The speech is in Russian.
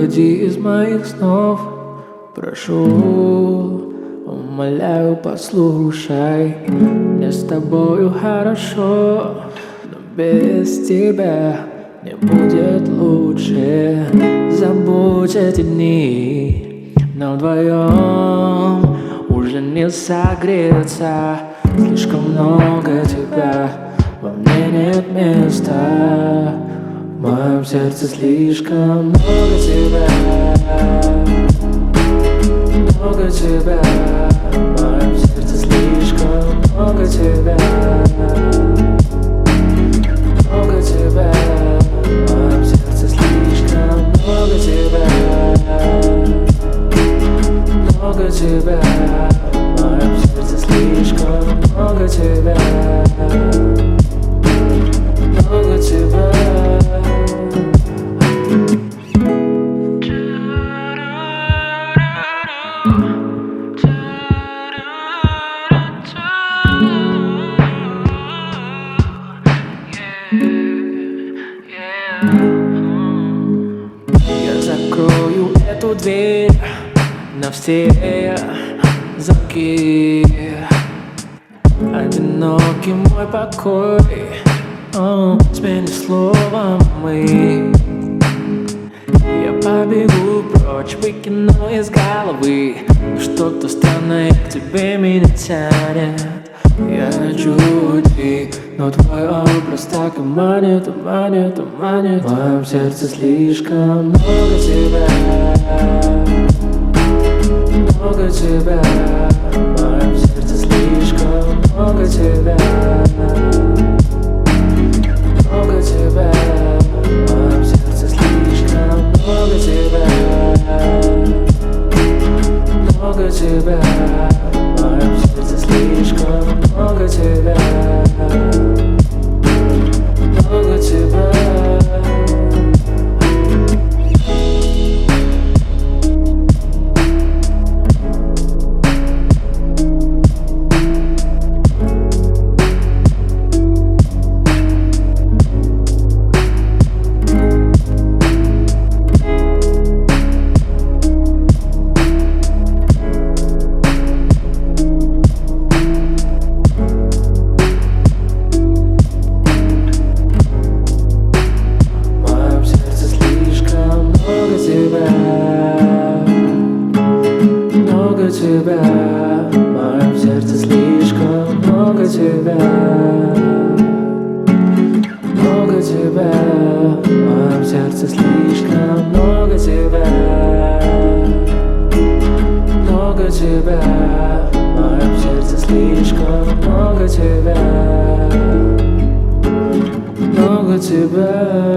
Выходи из моих снов, прошу, умоляю, послушай. Мне с тобою хорошо, но без тебя не будет лучше. Забудь эти дни, нам вдвоем уже не согреться. Слишком много тебя, во мне нет места. В моем сердце слишком много тебя, много тебя. В моем сердце слишком много тебя, много тебя. В моем сердце слишком много тебя, много тебя. В моем сердце слишком много тебя, много тебя. Я закрою эту дверь на все замки. Одинокий мой покой, смени словом мы. Я побегу прочь, выкину из головы. Что-то странное к тебе меня тянет. Я хочу уйти, но твой образ так и манит, и манит, и манит. В моем сердце слишком много тебя, много тебя. В моем сердце слишком много тебя, много тебя. В моем сердце слишком много тебя, много тебя. В моем сердце слишком много тебя, много тебя. Много тебя, в моем сердце слишком много тебя, много тебя. В моем сердце слишком много тебя, много тебя. В моем сердце слишком много тебя, много тебя.